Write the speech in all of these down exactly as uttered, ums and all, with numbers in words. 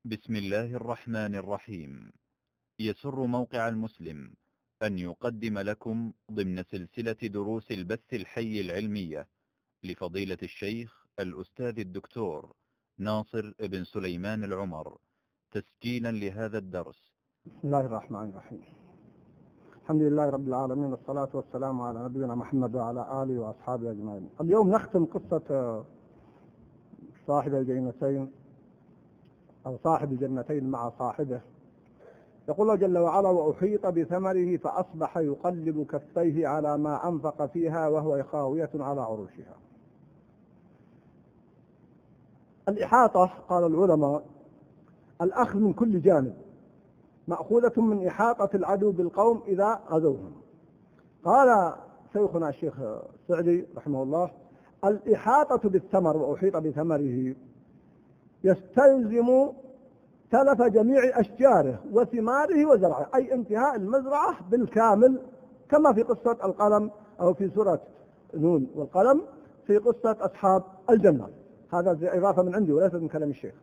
بسم الله الرحمن الرحيم. يسر موقع المسلم أن يقدم لكم ضمن سلسلة دروس البث الحي العلمية لفضيلة الشيخ الأستاذ الدكتور ناصر بن سليمان العمر، تسجيلا لهذا الدرس. بسم الله الرحمن الرحيم. الحمد لله رب العالمين، والصلاة والسلام على نبينا محمد وعلى آله وأصحابه أجمعين. اليوم نختم قصة صاحب الجنتين أو صاحب الجنتين مع صاحبه. يقول الله جل وعلا: وأحيط بثمره فأصبح يقلب كفيه على ما أنفق فيها وهو خاوية على عروشها. الإحاطة قال العلماء الأخذ من كل جانب، مأخوذة من إحاطة العدو بالقوم إذا غزوهم. قال شيخنا الشيخ السعدي رحمه الله: الإحاطة بالثمر وأحيط بثمره يستلزم تلف جميع أشجاره وثماره وزرعه، أي انتهاء المزرعة بالكامل، كما في قصة القلم أو في سورة نون والقلم في قصة أصحاب الجنة. هذا إضافة من عندي وليس من كلام الشيخ.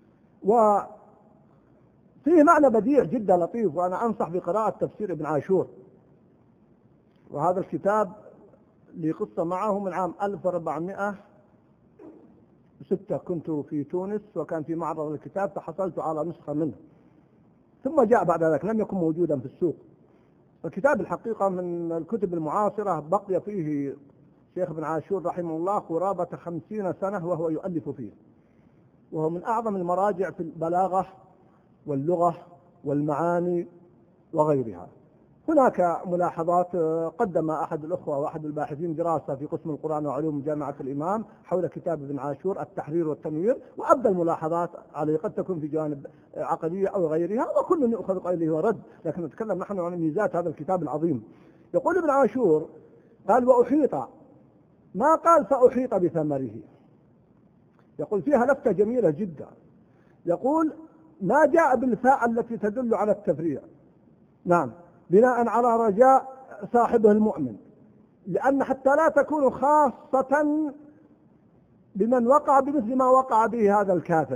وفيه معنى بديع جدا لطيف، وأنا أنصح بقراءة تفسير ابن عاشور، وهذا الكتاب لي قصة معه من عام ألف وأربعمائة وستة. كنت في تونس وكان في معرض الكتاب فحصلت على نسخة منه، ثم جاء بعد ذلك، لم يكن موجودا في السوق. الكتاب الحقيقة من الكتب المعاصرة، بقي فيه شيخ ابن عاشور رحمه الله قرابة خمسين سنة وهو يؤلف فيه، وهو من أعظم المراجع في البلاغة واللغة والمعاني وغيرها. هناك ملاحظات قدم أحد الأخوة وأحد الباحثين دراسة في قسم القرآن وعلوم جامعة الإمام حول كتاب ابن عاشور التحرير والتنوير، وأبدى الملاحظات عليه قد تكون في جوانب عقدية أو غيرها، وكل يؤخذ قيله ورد، لكن نتكلم نحن عن ميزات هذا الكتاب العظيم. يقول ابن عاشور قال: وأحيط، ما قال فأحيط بثمره. يقول فيها لفتة جميلة جدا، يقول ما جاء بالفاء التي تدل على التفريع، نعم، بناء على رجاء صاحبه المؤمن، لأن حتى لا تكون خاصة بمن وقع بمثل ما وقع به هذا الكافر.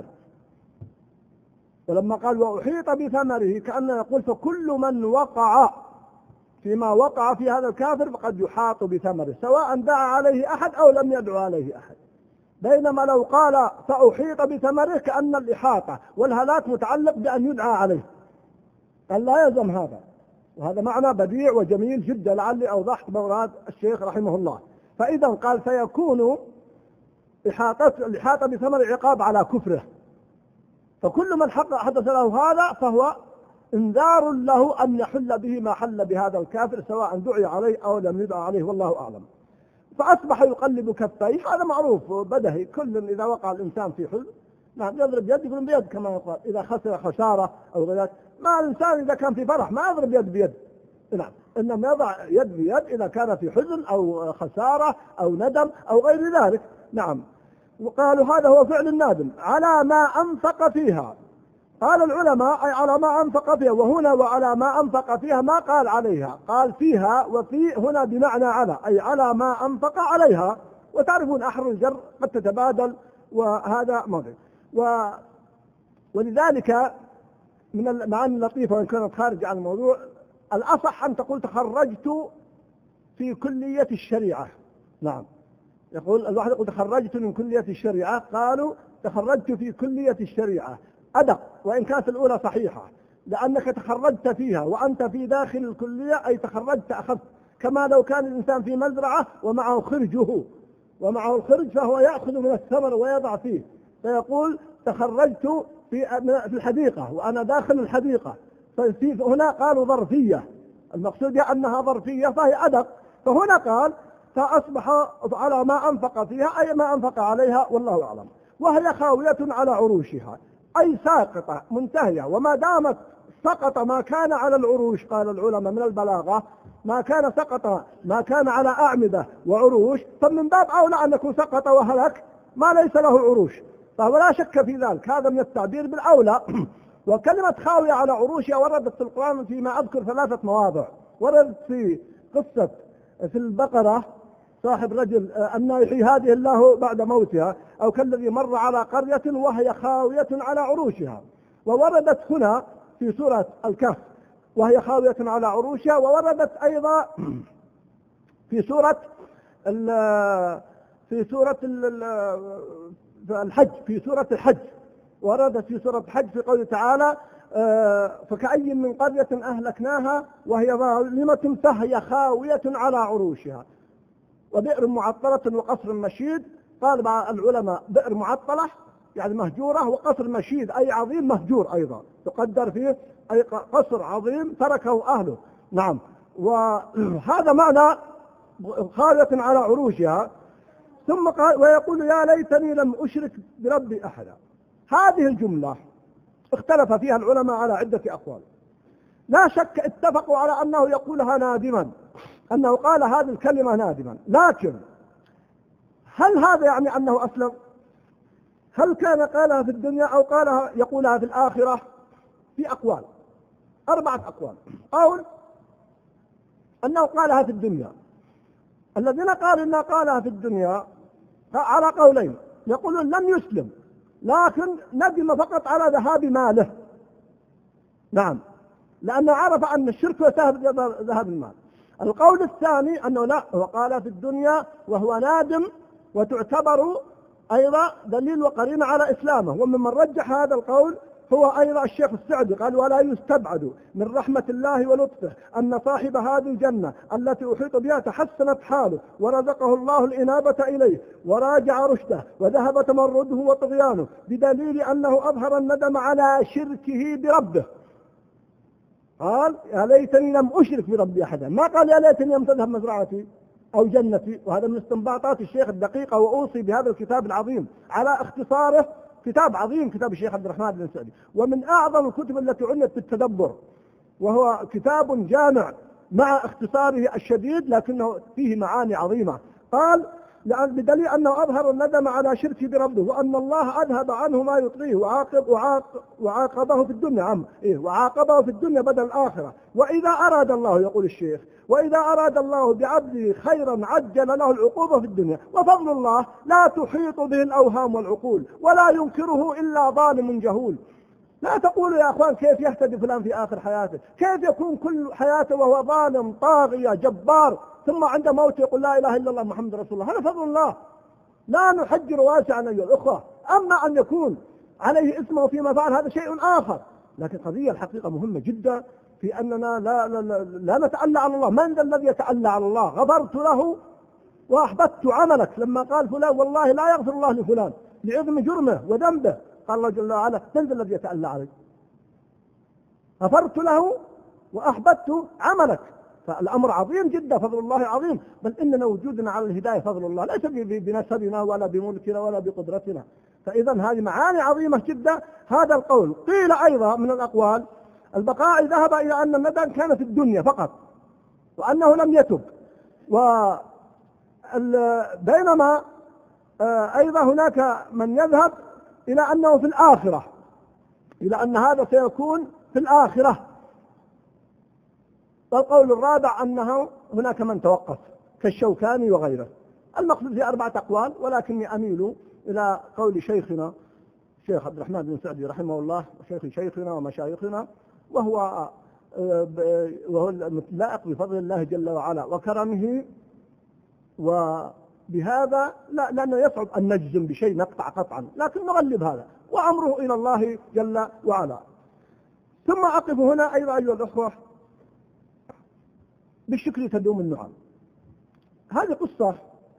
ولما قال وأحيط بثمره كأنه يقول فكل من وقع فيما وقع في هذا الكافر فقد يحاط بثمره، سواء دعا عليه أحد أو لم يدعو عليه أحد. بينما لو قال فأحيط بثمره كأن الإحاطة والهلاك متعلق بأن يدعى عليه، قال لا يلزم هذا. وهذا معنى بديع وجميل جدا، لعلي أوضحت مراد الشيخ رحمه الله. فإذا قال سيكون إحاطة الإحاطة بثمر عقاب على كفره، فكل من حدث له هذا فهو انذار له أن يحل به ما حل بهذا الكافر، سواء دعي عليه أو لم يدعى عليه، والله أعلم. فأصبح يقلب كفيه، هذا معروف بدهي، كل إذا وقع الإنسان في حزن نعم يضرب يد يقول بيد، كما يقال إذا خسر خسارة أو غيرها. ما الإنسان إذا كان في فرح ما يضرب يد بيد، نعم، إنما يضع يد بيد إذا كان في حزن أو خسارة أو ندم أو غير ذلك، نعم. وقالوا هذا هو فعل النادم على ما أنفق فيها. قال العلماء أي على ما أنفق فيها، وهنا وعلى ما أنفق فيها ما قال عليها، قال فيها، وفي هنا بمعنى على، أي على ما أنفق عليها. وتعرفون أحرف الجر قد تتبادل، وهذا موضع. و... ولذلك من المعاني اللطيفة وإن كانت خارج عن الموضوع، الأصح أن تقول تخرجت في كلية الشريعة، نعم. يقول الواحد يقول تخرجت من كلية الشريعة، قالوا تخرجت في كلية الشريعة أدق، وإن كانت الأولى صحيحة، لأنك تخرجت فيها وأنت في داخل الكلية، أي تخرجت أخذت، كما لو كان الإنسان في مزرعة ومعه خرجه ومعه الخرج فهو يأخذ من الثمر ويضع فيه، فيقول تخرجت في الحديقة وأنا داخل الحديقة. ففي هنا قالوا ظرفية، المقصود أنها ظرفية فهي أدق. فهنا قال فأصبح على ما أنفق فيها، أي ما أنفق عليها، والله أعلم. وهي خاوية على عروشها، أي ساقطة منتهية. وما دامت سقط ما كان على العروش، قال العلماء من البلاغة، ما كان سقط ما كان على أعمدة وعروش، فمن باب أولى أن يكون سقط وهلك ما ليس له عروش، فهو لا شك في ذلك، هذا من التعبير بالأولى. وكلمة خاوية على عروشها وردت في القرآن فيما أذكر ثلاثة مواضع. وردت في قصة في البقرة صاحب رجل أن يحيي هذه الله بعد موتها، أو كالذي مر على قرية وهي خاوية على عروشها. ووردت هنا في سورة الكهف وهي خاوية على عروشها، ووردت أيضا في سورة في سورة الحج في سورة الحج وردت في سورة الحج في قوله تعالى فكأي من قرية أهلكناها وهي ظالمة فهي خاوية على عروشها وبئر معطلة وقصر مشيد. قال بعض العلماء بئر معطلة يعني مهجورة، وقصر مشيد أي عظيم مهجور أيضا تقدر فيه أي قصر عظيم تركه أهله. نعم، وهذا معنى خاوية على عروشها. ثم قال ويقول يا ليتني لم أشرك بربي أحدا. هذه الجملة اختلف فيها العلماء على عدة أقوال. لا شك اتفقوا على أنه يقولها نادما، أنه قال هذه الكلمة نادما، لكن هل هذا يعني أنه أسلم؟ هل كان قالها في الدنيا أو قالها يقولها في الآخرة؟ في أقوال، أربعة أقوال. قول أنه قالها في الدنيا. الذين قالوا أنه قالها في الدنيا على قولين، يقولون لم يسلم لكن ندم فقط على ذهاب ماله. نعم، لأنه عرف أن الشرك وسهل ذهاب المال. القول الثاني أنه لا، هو قال في الدنيا وهو نادم، وتعتبر أيضا دليل وقرينة على إسلامه. وممن رجح هذا القول هو أيضا الشيخ السعدي، قال ولا يستبعد من رحمة الله ولطفه أن صاحب هذه الجنة التي أحيط بها تحسنت حاله ورزقه الله الإنابة إليه وراجع رشده وذهب تمرده وطغيانه، بدليل أنه أظهر الندم على شركه بربه. قال يا ليتني لم أشرك بربي أحدا، ما قال يا ليتني لم تذهب مزرعتي أو جنتي. وهذا من استنباطات الشيخ الدقيقة، وأوصي بهذا الكتاب العظيم على اختصاره. كتاب عظيم كتاب الشيخ عبد الرحمن بن سعدي، ومن أعظم الكتب التي عنت بالتدبر، وهو كتاب جامع مع اختصاره الشديد لكنه فيه معاني عظيمة. قال لأن بدليل أنه أظهر الندم على شركه بربه، وأن الله أذهب عنه ما يطغيه وعاقب وعاقب وعاقبه في الدنيا عم إيه وعاقبه في الدنيا بدل الآخرة. وإذا أراد الله، يقول الشيخ، وإذا أراد الله بعبده خيرا عجل له العقوبة في الدنيا، وفضل الله لا تحيط به الأوهام والعقول ولا ينكره إلا ظالم جهول. لا تقولوا يا أخوان كيف يهتدي فلان في آخر حياته، كيف يكون كل حياته وهو ظالم طاغية جبار، ثم عند موته يقول لا إله إلا الله محمد رسول الله. هذا فضل الله، لا نحجر واسعا أيها الأخوة. أما أن يكون عليه اسمه فيما فعل هذا شيء آخر، لكن قضية الحقيقة مهمة جدا في أننا لا, لا, لا, لا نتألى على الله. من ذا الذي يتألى على الله؟ غفرت له وأحبطت عملك. لما قال فلان والله لا يغفر الله لفلان لعظم جرمه وذنبه، قال الله جل وعلا من ذا الذي يتألى عليك؟ غفرت له وأحبطت عملك. فالأمر عظيم جدا، فضل الله عظيم. بل إننا وجودنا على الهداية فضل الله، ليس بنسبنا ولا بملكنا ولا بقدرتنا. فإذا هذه معاني عظيمة جدا. هذا القول قيل أيضا من الأقوال البقاء ذهب إلى أن الندم كان في الدنيا فقط وأنه لم يتب، وبينما أيضا هناك من يذهب إلى أنه في الآخرة، إلى أن هذا سيكون في الآخرة. والقول الرابع أنه هناك من توقف كالشوكاني وغيره. المقصود في أربعة أقوال، ولكني أميل إلى قول شيخنا شيخ عبد الرحمن بن سعدي رحمه الله، وشيخ شيخنا ومشايخنا، وهو وهو اللائق بفضل الله جل وعلا وكرمه. وبهذا لا لأنه يصعب أن نجزم بشيء نقطع قطعا، لكن نغلب هذا وأمره إلى الله جل وعلا. ثم أقف هنا أيضا أيها الأخوة، بالشكر تدوم النعم. هذه قصة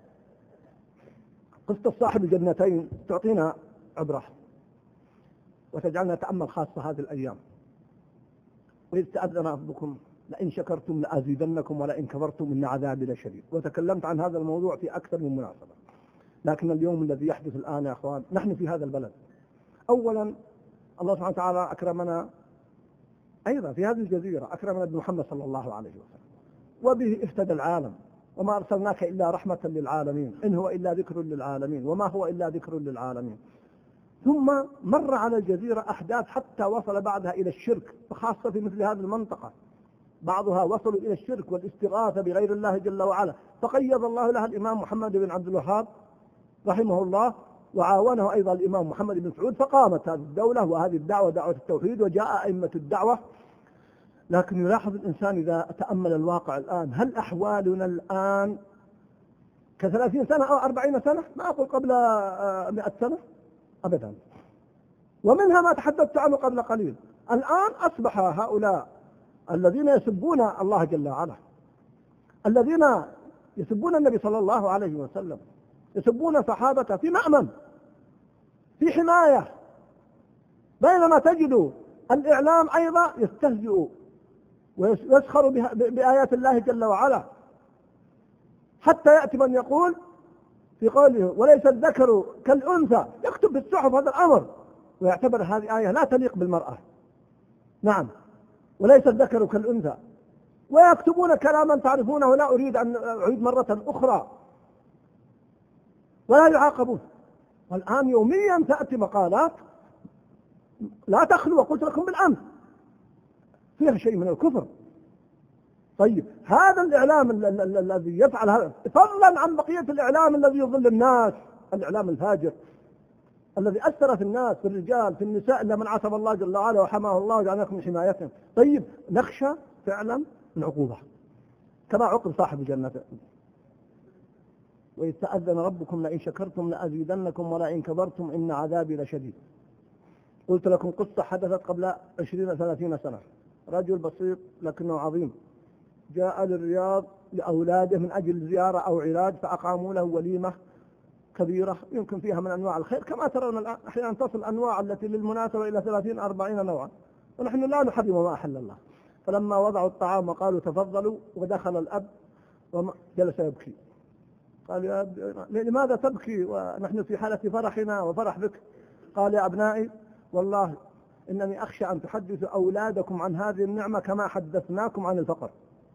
قصة صاحب الجنتين تعطينا عبرة وتجعلنا نتأمل خاصة هذه الأيام. وإذ تأذن ربكم لئن شكرتم لأزيدنكم ولئن كفرتم إن عذابي لشديد. وتكلمت عن هذا الموضوع في أكثر من مناسبة، لكن اليوم الذي يحدث الآن يا أخوان، نحن في هذا البلد أولا الله سبحانه وتعالى أكرمنا أيضا في هذه الجزيرة، أكرمنا بمحمد صلى الله عليه وسلم، وبه اهتدى العالم. وما أرسلناك إلا رحمة للعالمين، إن هو إلا ذكر للعالمين، وما هو إلا ذكر للعالمين. ثم مر على الجزيرة أحداث حتى وصل بعدها إلى الشرك، وخاصة في مثل هذه المنطقة بعضها وصلوا إلى الشرك والاستغاثة بغير الله جل وعلا، فقيض الله لها الإمام محمد بن عبد الوهاب رحمه الله وعاونه أيضا الإمام محمد بن سعود، فقامت هذه الدولة وهذه الدعوة دعوة التوحيد، وجاء أئمة الدعوة. لكن يلاحظ الإنسان إذا تأمل الواقع الآن، هل أحوالنا الآن كثلاثين سنة أو أربعين سنة؟ ما أقول قبل مئة سنة أبدا، ومنها ما تحدثت عنه قبل قليل. الآن أصبح هؤلاء الذين يسبون الله جل وعلا، الذين يسبون النبي صلى الله عليه وسلم، يسبون صحابته في مأمن، في حماية، بينما تجد الإعلام أيضا يستهزئ ويسخر بآيات الله جل وعلا، حتى يأتي من يقول في قوله وليس الذكر كالأنثى، يكتب في الصحف هذا الأمر ويعتبر هذه آية لا تليق بالمرأة. نعم، وليس الذكر كالأنثى، ويكتبون كلاما تعرفونه لا أريد أن أعيد مرة أخرى، ولا يعاقبون. والآن يوميا تأتي مقالات لا تخلو، وقلت لكم بالأمس فيها شيء من الكفر. طيب هذا الإعلام الذي يفعل هذا، فضلا عن بقية الإعلام الذي يضل الناس، الإعلام الفاجر الذي أثر في الناس، في الرجال، في النساء، إلا من عصم الله جل وعلا وحماه الله وجعلناكم من حمايتهم. طيب نخشى فعلا من عقوبة كما عقب صاحب الجنة، وإذ تأذن ربكم لئن شكرتم لأزيدنكم ولئن كفرتم إن عذابي لشديد. قلت لكم قصة حدثت قبل عشرين ثلاثين سنة. رجل بسيط لكنه عظيم جاء للرياض لأولاده من أجل زيارة أو علاج، فأقاموا له وليمة كبيرة يمكن فيها من أنواع الخير، كما ترون الآن أحيانا تصل أنواع التي للمناسبة إلى ثلاثين أربعين نوعا، ونحن لا نحرم ما أحل الله. فلما وضعوا الطعام وقالوا تفضلوا، ودخل الأب وجلس يبكي. قال يا أب لماذا تبكي ونحن في حالة فرحنا وفرح بك؟ قال يا أبنائي والله إنني أخشى أن تحدثوا أولادكم عن هذه النعمة كما حدثناكم عن الفقر.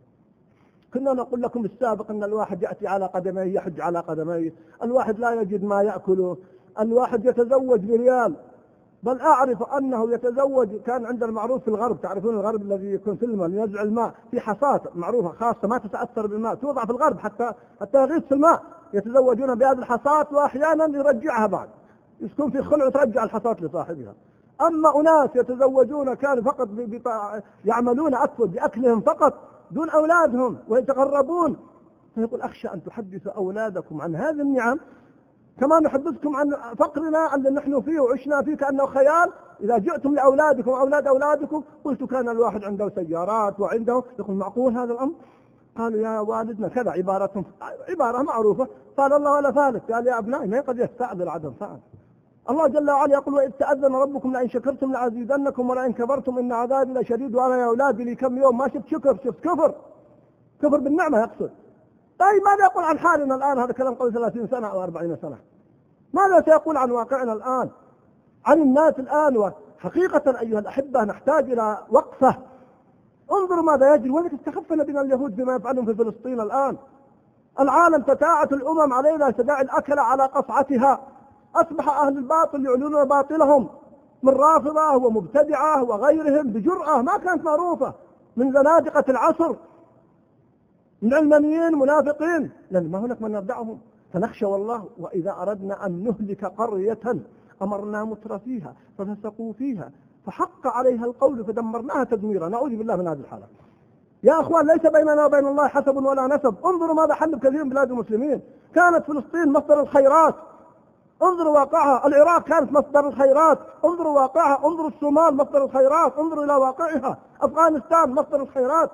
كنا نقول لكم بالسابق أن الواحد يأتي على قدميه، يحج على قدميه، الواحد لا يجد ما يأكله، الواحد يتزوج بريال، بل أعرف أنه يتزوج. كان عندنا المعروف في الغرب، تعرفون الغرب الذي يكون في الماء لينزع الماء في حصاة معروفة خاصة ما تتأثر بالماء، توضع في الغرب حتى حتى يغيث في الماء، يتزوجون بهذه الحصاة وأحيانا يرجعها بعد، يكون في خلع ترجع الحصاة لصاحبها. أما أناس يتزوجون كانوا فقط يعملون أكثر بأكلهم فقط دون أولادهم ويتقربون. فيقول أخشى أن تحدثوا أولادكم عن هذه النعم كما نحدثكم عن فقرنا الذي نحن فيه وعشنا فيه كأنه خيال. إذا جئتم لأولادكم وأولاد أولادكم قلت كان الواحد عنده سيارات وعنده، يقول معقول هذا الأمر؟ قالوا يا والدنا كذا، عبارة عبارة معروفة. قال الله ولا ثالث. قال يا أبنائي ما قد يستعذر عدم فعل. الله جل وعلا يقول وإذ تأذن ربكم لئن شكرتم لأزيدنكم ولئن كفرتم إن عذابي لشديد. وأنا يا أولادي لي كم يوم ما شفت شكر، شفت كفر، كفر بالنعمة يقصد. طيب ماذا يقول عن حالنا الآن؟ هذا كلام قبل ثلاثين سنة أو أربعين سنة. ماذا سيقول عن واقعنا الآن، عن الناس الآن؟ وحقيقة أيها الأحبة نحتاج إلى وقفة. انظروا ماذا يجري، ولا تستخفنا بنا اليهود بما يفعلون في فلسطين الآن. العالم تتاعت الأمم علينا تداعي الأكل على قصعتها. أصبح أهل الباطل يعلنون باطلهم من رافضة ومبتدعة وغيرهم بجرأة ما كانت معروفة، من زنادقة العصر، من علمانيين منافقين، لأن ما هناك من يردعهم. فنخشى والله وإذا أردنا أن نهلك قرية أمرنا مترفيها ففسقوا فيها فحق عليها القول فدمرناها تدميرا. نعوذ بالله من هذه الحالة. يا أخوان ليس بيننا وبين الله حسب ولا نسب. انظروا ماذا حل بكثير من بلاد المسلمين. كانت فلسطين مصدر الخيرات، انظروا واقعها. العراق كانت مصدر الخيرات، انظروا واقعها. انظروا الصومال مصدر الخيرات، انظروا إلى واقعها. أفغانستان مصدر الخيرات.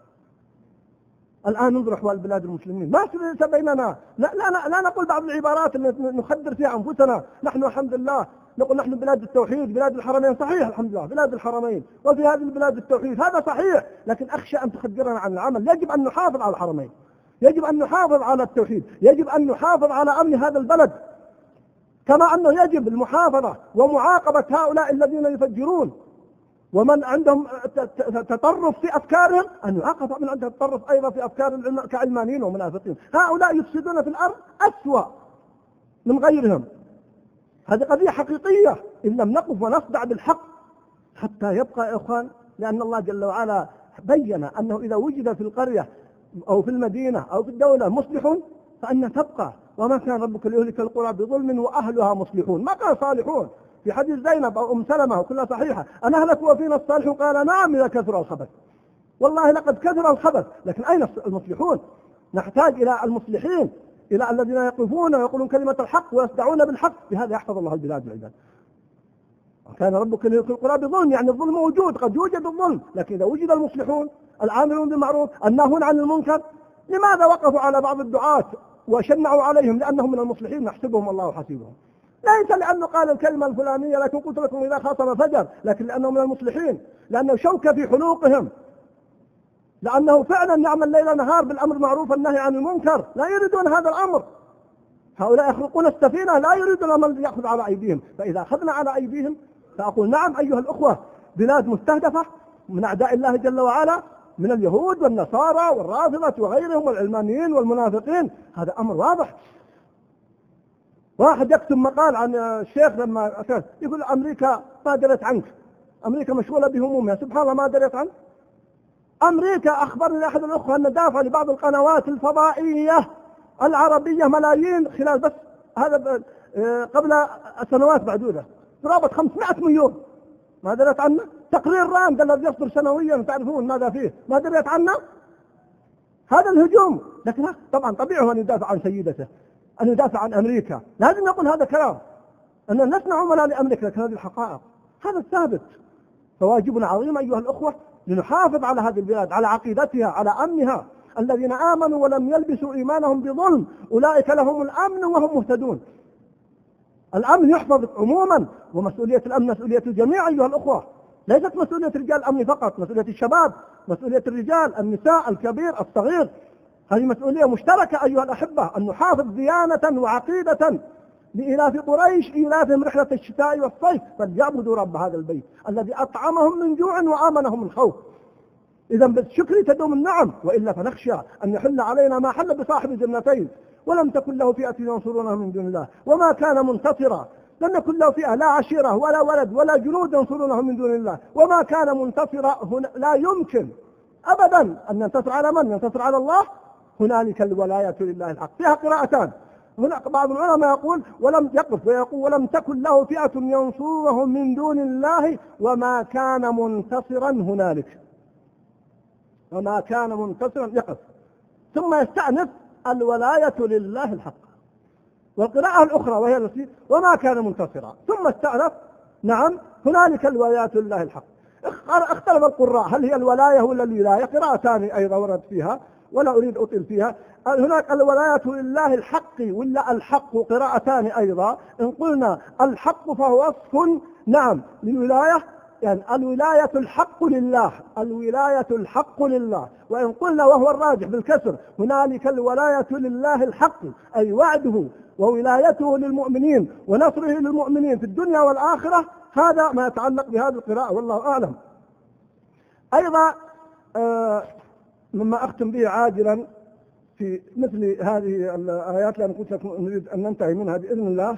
الآن ننظر أحوال بلاد المسلمين، ما ليس بيننا لا, لا, لا نقول بعض العبارات التي نخدر فيها أنفسنا. نحن الحمد لله نقول نحن بلاد التوحيد، بلاد الحرمين. صحيح الحمد لله بلاد الحرمين، وفي هذه البلاد التوحيد، هذا صحيح. لكن أخشى أن تخدرنا عن العمل. يجب أن نحافظ على الحرمين، يجب أن نحافظ على التوحيد، يجب أن نحافظ على أمن هذا البلد، كما أنه يجب المحافظة ومعاقبة هؤلاء الذين يفجرون ومن عندهم تطرف في أفكارهم، أن يعاقب من عنده تطرف أيضا في أفكار كعلمانيين ومنافقين. هؤلاء يفسدون في الأرض أسوأ من غيرهم. هذه قضية حقيقية إن لم نقف ونصدع بالحق حتى يبقى يا إخوان. لأن الله جل وعلا بين أنه إذا وجد في القرية أو في المدينة أو في الدولة مصلح فأن تبقى، وما كان ربك ليهلك القرى بظلم وأهلها مصلحون، ما كانوا صالحون. في حديث زينب أو أم سلمة وكلها صحيحة، أنا أهلك وفينا الصالحون؟ قال نعم إذا كثر الخبث. والله لقد كثر الخبث، لكن أين المصلحون؟ نحتاج إلى المصلحين، إلى الذين يقفون ويقولون كلمة الحق ويصدعون بالحق، بهذا يحفظ الله البلاد والعباد. كان ربك ليهلك القرى بظلم، يعني الظلم موجود، قد يوجد الظلم، لكن إذا وجد المصلحون العاملون بالمعروف الناهون عن المنكر، لماذا وقفوا على بعض الدعاة وشنعوا عليهم؟ لأنهم من المصلحين نحسبهم الله حسيبهم، ليس لأنه قال الكلمة الفلانية لكن قلت لكم إذا خاصم فجر، لكن لأنهم من المصلحين، لأنه شوكة في حلوقهم، لأنه فعلا يعمل ليل نهار بالأمر المعروف والنهي عن المنكر، لا يريدون هذا الأمر. هؤلاء يخلقون السفينة، لا يريدون الأمر يأخذ على أيديهم. فإذا أخذنا على أيديهم فأقول نعم أيها الأخوة، بلاد مستهدفة من أعداء الله جل وعلا، من اليهود والنصارى والرافضة وغيرهم والعلمانيين والمنافقين، هذا أمر واضح. واحد يكتب مقال عن الشيخ لما يقول أمريكا ما درت عنك، أمريكا مشغولة بهمومها، سبحان الله ما درت عنك. أمريكا أخبرني أحد الأخوة أن دافع لبعض القنوات الفضائية العربية ملايين خلال بس هذا قبل سنوات معدودة، قرابة خمسمائة مليون، ما درت عنه. تقرير راند الذي يصدر سنويا تعرفون ماذا فيه، ما درت عنه. هذا الهجوم، لكن طبعا طبيعي أن يدافع عن سيدته، أن يدافع عن أمريكا، لازم نقول هذا كلام، أن لسنا عملاء لأمريكا، لكن هذه الحقائق، هذا الثابت. فواجبنا عظيم أيها الأخوة لنحافظ على هذه البلاد، على عقيدتها، على أمنها. الذين آمنوا ولم يلبسوا إيمانهم بظلم أولئك لهم الأمن وهم مهتدون. الأمن يحفظ عموما، ومسؤولية الأمن مسؤولية الجميع أيها الأخوة، ليست مسؤولية رجال الأمن فقط، مسؤولية الشباب، مسؤولية الرجال، النساء، الكبير، الصغير، هذه مسؤولية مشتركة أيها الأحبة، أن نحافظ ديانة وعقيدة. لإلاف قريش إيلافهم رحلة الشتاء والصيف فليعبدوا رب هذا البيت الذي أطعمهم من جوع وآمنهم من خوف. إذا بالشكر تدوم النعم، وإلا فنخشى أن يحل علينا ما حل بصاحب الجنتين. ولم تكن له فئة ينصرونه من دون الله وما كان منتصرا، لم يكن له فئة لا عشيرة ولا ولد ولا جنود ينصرونه من دون الله وما كان منتصرا. هنا لا يمكن أبدا أن ينتصر على من؟ ينتصر على الله. هنالك الولاية لله الحق. فيها قراءتان، هناك بعض العلماء يقول ولم يقف ويقول ولم تكن له فئة ينصرهم من دون الله وما كان منتصرا هنالك، وما كان منتصرا يقف، ثم يستأنف الولاية لله الحق. والقراءة الأخرى وهي التي وما كان منتصرا ثم استأنف نعم هنالك الولاية لله الحق. اختلف القراء هل هي الولاية ولا الولاية، قراءتان أيضا ورد فيها ولا أريد أطيل فيها. هناك الولاية لله الحق ولا الحق، قراءتان أيضا. إن قلنا الحق فهو وصف نعم للولاية، يعني الولاية الحق لله، الولاية الحق لله. وإن قلنا وهو الراجح بالكسر هنالك الولاية لله الحق، أي وعده وولايته للمؤمنين ونصره للمؤمنين في الدنيا والآخرة. هذا ما يتعلق بهذه القراءة والله أعلم. أيضا آه مما أختم به عاجلا في مثل هذه الآيات لأن قلت لكم نريد أن ننتهي منها بإذن الله،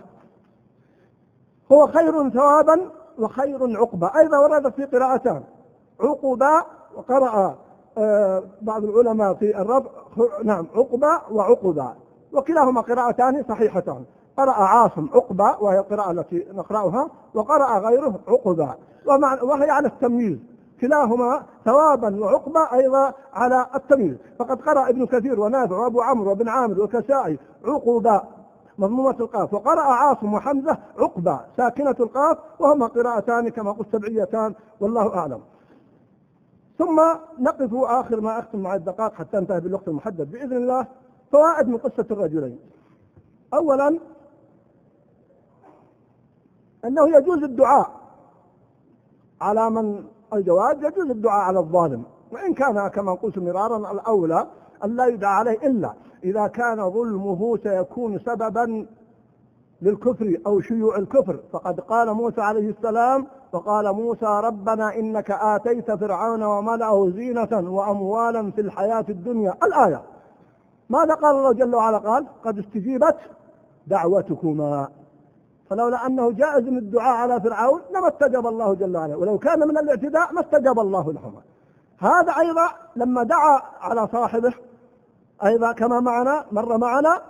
هو خير ثوابا وخير عقبا. أيضا وردت في قراءتان عقبا، وقرأ آه بعض العلماء في الربع نعم عقبا وعقبا، وكلاهما قراءتان صحيحتان. قرأ عاصم عقبا وهي القراءة التي نقرأها، وقرأ غيره عقبا، وهي على التمييز، كلاهما ثوابا وعقبا أيضا على التمييز. فقد قرأ ابن كثير ونافع وابو عمرو وابن عامر والكسائي عقبا مضمومة القاف، وقرأ عاصم وحمزة عقبا ساكنة القاف، وهما قراءتان كما قلت سبعيتان والله أعلم. ثم نقف آخر ما أختم مع الدقائق حتى انتهي بالوقت المحدد بإذن الله. فوائد من قصة الرجلين: أولا أنه يجوز الدعاء على من الجواز، يجوز الدعاء على الظالم، وإن كان كما قلت مرارا الأولى أن لا يدعى عليه إلا إذا كان ظلمه سيكون سببا للكفر أو شيوع الكفر. فقد قال موسى عليه السلام: وقال موسى ربنا إنك آتيت فرعون وملأه زينة وأموالا في الحياة الدنيا. الآية ماذا قال الله جل وعلا؟ قال قد استجيبت دعوتكما. فلولا أنه جائز من الدعاء على فرعون لما استجاب الله جل وعلا، ولو كان من الاعتداء ما استجاب الله لهما. هذا أيضا لما دعا على صاحبه أيضا كما معنا مر معنا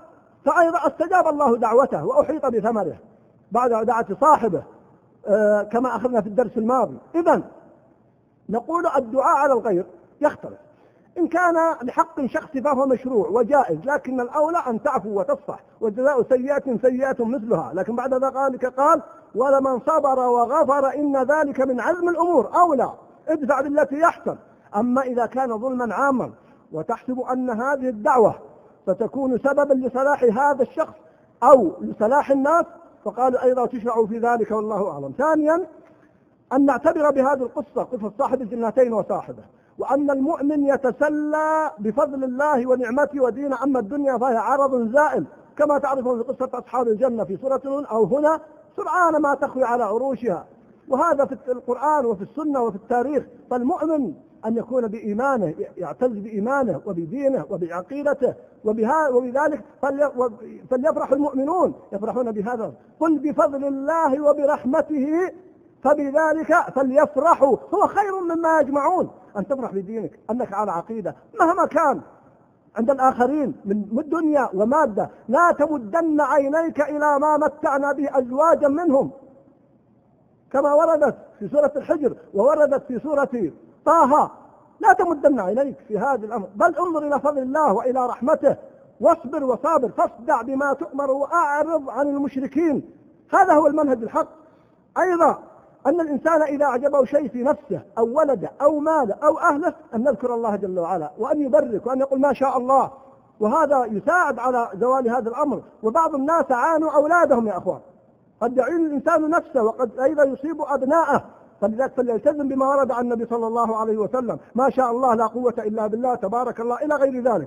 فأيضا استجاب الله دعوته وأحيط بثمره بعد دعوة صاحبه آه كما أخذنا في الدرس الماضي. إذن نقول الدعاء على الغير يختلف، إن كان لحق شخصي فهو مشروع وجائز، لكن الأولى أن تعفو وتصفح، وجزاء سيئة سيئة مثلها. لكن بعد ذلك قال ولمن صبر وغفر إن ذلك من عزم الأمور. أولى ادفع بالتي يحسن. أما إذا كان ظلما عاما وتحسب أن هذه الدعوة ستكون سببا لصلاح هذا الشخص أو لصلاح الناس، فقالوا أيضا تشرع في ذلك والله أعلم. ثانيا أن نعتبر بهذه القصة قصة صاحب الجنتين وصاحبه، وأن المؤمن يتسلى بفضل الله ونعمته ودينه، أما الدنيا فهي عرض زائل كما تعرفون في قصة أصحاب الجنة في سورة نون أو هنا سرعان ما تخوي على عروشها، وهذا في القرآن وفي السنة وفي التاريخ. فالمؤمن أن يكون بإيمانه، يعتز بإيمانه وبدينه وبعقيدته، وبذلك فليفرح المؤمنون يفرحون بهذا. قل بفضل الله وبرحمته فبذلك فليفرحوا هو خير مما يجمعون. أن تفرح بدينك أنك على عقيدة مهما كان عند الآخرين من الدنيا ومادة. لا تمدن عينيك إلى ما متعنا به أزواجا منهم، كما وردت في سورة الحجر ووردت في سورة طه. لا تمدن عينيك في هذا الأمر، بل انظر إلى فضل الله وإلى رحمته، واصبر وصابر، فاصدع بما تؤمر وأعرض عن المشركين. هذا هو المنهج الحق. أيضا أن الإنسان إذا أعجبه شيء في نفسه أو ولده أو ماله أو أهله أن نذكر الله جل وعلا وأن يبرك وأن يقول ما شاء الله، وهذا يساعد على زوال هذا الأمر. وبعض الناس عانوا أولادهم يا أخوان، قد يعين الإنسان نفسه وقد أيضا يصيب أبناءه، فلذلك فليلتزم بما ورد عن النبي صلى الله عليه وسلم ما شاء الله لا قوة إلا بالله تبارك الله إلى غير ذلك.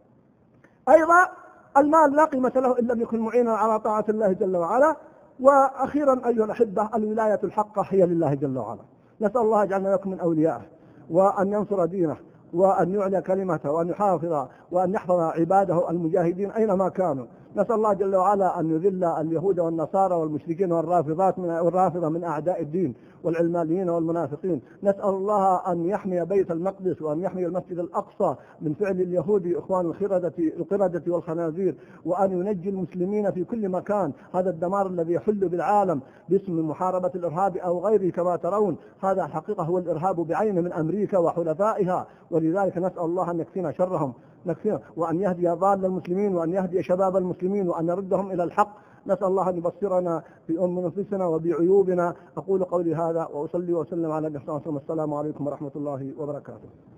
أيضا المال لا قيمة له إن لم يكن معينا على طاعة الله جل وعلا. وأخيرا أيها الأحبة الولاية الحقة هي لله جل وعلا. نسأل الله يجعلنا لكم من أوليائه، وأن ينصر دينه، وأن يعلى كلمته، وأن يحافظ وأن يحفظ عباده المجاهدين أينما كانوا. نسأل الله جل وعلا أن يذل اليهود والنصارى والمشركين والرافضات من والرافضة من أعداء الدين والعلمانيين والمنافقين. نسأل الله أن يحمي بيت المقدس وأن يحمي المسجد الأقصى من فعل اليهود إخوان الخردة القردة والخنازير، وأن ينجي المسلمين في كل مكان. هذا الدمار الذي يحل بالعالم باسم محاربة الإرهاب أو غيره كما ترون، هذا حقيقة هو الإرهاب بعينه من أمريكا وحلفائها، ولذلك نسأل الله أن يكفينا شرهم نكفينا، وأن يهدي ضال المسلمين، وأن يهدي شباب المسلمين، وأن يردهم إلى الحق. نسأل الله أن يبصرنا في أم نفسنا وبعيوبنا. أقول قولي هذا وأصلي وسلم على النبي صلى الله عليه وسلم. السلام عليكم ورحمة الله وبركاته.